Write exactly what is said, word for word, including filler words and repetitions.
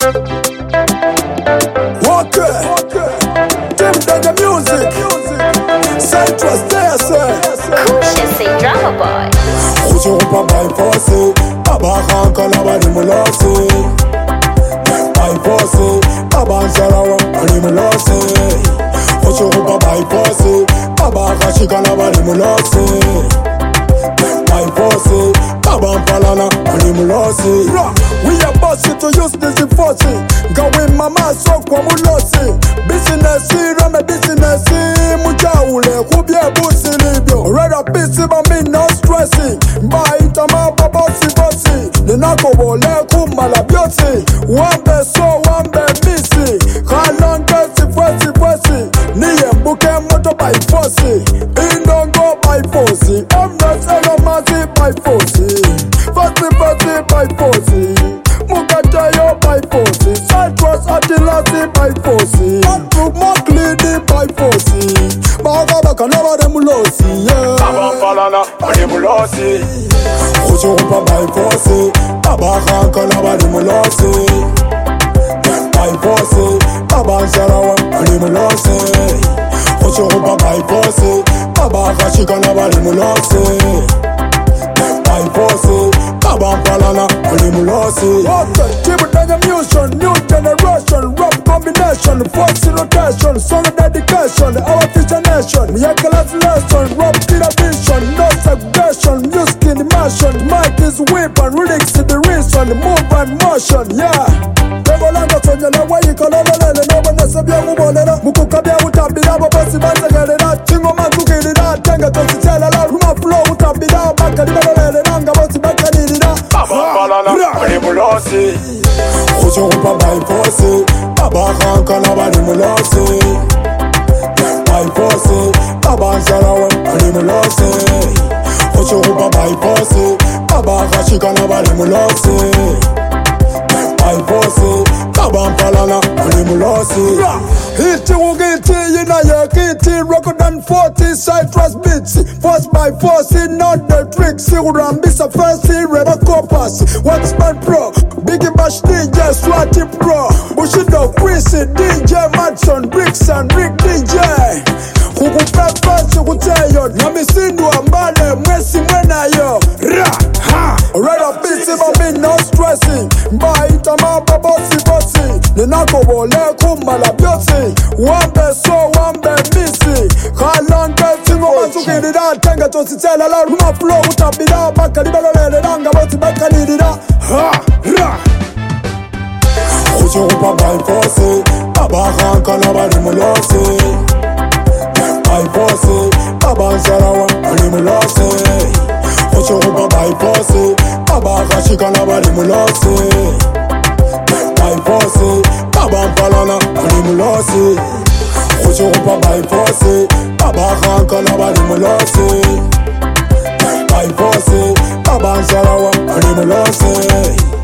Okay, Tim Danja Music, Central Station. Kusha say drama boy. Uche upa by force, Abakan kalaba ni mulose. By force, Aban Sarawa ni mulose. Uche upa by force, Abaka shikalaba ni mulose. By force, Aban Palana ni mulose. We are bossy to use this force. Going mama so kwa mulose. Business, run business, mujaule, kubye busi libyo. Rather busy but me not stressing. Baita maba bossy bossy. Ninako wole kumala beauty. Wambe so wambe missy. Kalonga si fuesi fuesi. Niye mbuke moto by force. Indongo by force. Omnes elomasi by force. Fussy fussy by force. Mugajayo by force. Citrus atilasi by force. Andrew Moklidi by force. Baga baka naba de mulosi. Aban Palana ni mulose. Uche upa by force. Abaka kanaba de mulosi. By force. Aban Sarawa ni mulose. Uche upa by force. Abaka shikanaba de mulose. By force. Aban Palana ni mulose. Okay, Tim Danja Music, new generation, rap combination, force rotation, song dedication, our future nation. Me a class lesson, rap vision, no segregation, music in immersion. Mic is weapon, lyrics in the reason, move and motion, yeah. Devolanga sonya na wayi kalolele, no one else be a woman. Mukukabia utambira, bossy banzagalera, chingo mankukirira, tenga tositela la ruma flow utambira, bakali balolele, nanga bossy bakalirira. Aban Palana ni mulose. Uche upa by force, Abaka kanaba ni mulose. By force, Aban Sarawa ni mulose. Uche upa by force, Abaka shikanaba ni mulose. By force, Aban Palana ni mulose. Hiti wugiti yina ye kiti, record and forty Citrus beats. Force by force, not the tricks. Urambisa first, Reba Copas. What's my pro? Biggie Bash D J, Swati Pro. Bushido, Chrissy, D J Madson, Bricks and Rick D J. Kuku Peppers, Kuteyo. Nami Sindu Ambale, Mwesi Mwena yo. Ra, ha. Right up busy, but me no stressing. Baita maba bossy bossy. Ninako wole kumala beauty. Wambe so wambe missy. Kalonga singo mazukirira. Tenga tositela la ruma flow utabira. Bakali balolele nanga bossy bakalirira. Ha, ra. Uche upa by force. Abaka kanaba ni mulose. By force. Aban Sarawa ni mulose. Uche upa by force. Abaka shikanaba ni mulose. By force. Aban Palana ni mulose. Uche upa by force. Abaka kanaba ni mulose. By force. Aban Sarawa ni mulose.